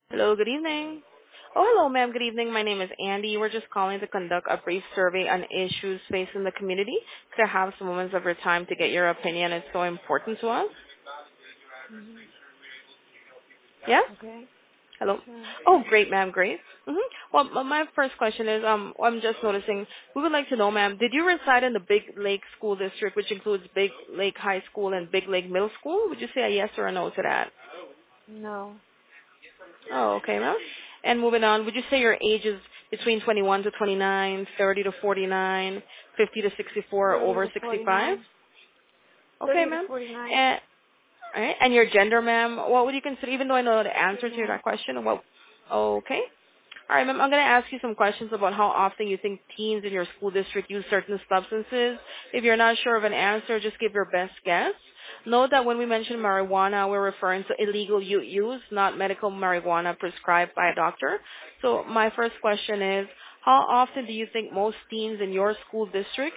Hello, good evening. Oh, hello, ma'am. Good evening. My name is Andy. We're just calling to conduct a brief survey on issues facing the community. Could I have some moments of your time to get your opinion? It's so important to us. Mhm. Yeah? Okay. Hello. Sure. Oh, great, ma'am. Great. Well, my first question is, I'm just noticing, we would like to know, ma'am, did you reside in the Big Lake School District, which includes Big Lake High School and Big Lake Middle School? Would you say a yes or a no to that? No. Oh, okay, ma'am. And moving on, would you say your age is between 21 to 29, 30 to 49, 50 to 64, or 30 over to 65? 49. Okay, 30 to ma'am. 49. And, all right. And your gender, ma'am, what would you consider, even though I know the answer to Female. that question, what, okay. All right, ma'am, I'm going to ask you some questions about how often you think teens in your school district use certain substances. If you're not sure of an answer, just give your best guess. Note that when we mention marijuana, we're referring to illegal use, not medical marijuana prescribed by a doctor. So my first question is, how often do you think most teens in your school district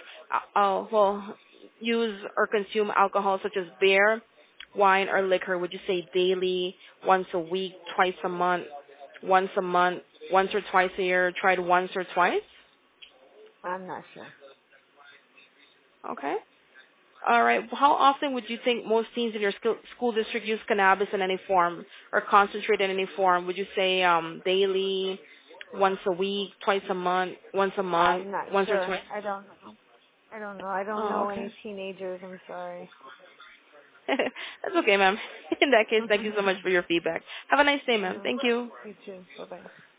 use or consume alcohol such as beer, wine, or liquor? Would you say daily, once a week, twice a month, once a month, once or twice a year, tried once or twice? I'm not sure. Okay. All right. How often would you think most teens in your school district use cannabis in any form or concentrate in any form? Would you say daily, once a week, twice a month, I'm not once or sure. twice? I don't know. I don't know. I don't Oh, know okay. any teenagers. I'm sorry. That's okay, ma'am. In that case, thank you so Okay. much for your feedback. Have a nice day, ma'am. No. Thank you. You too. Bye-bye.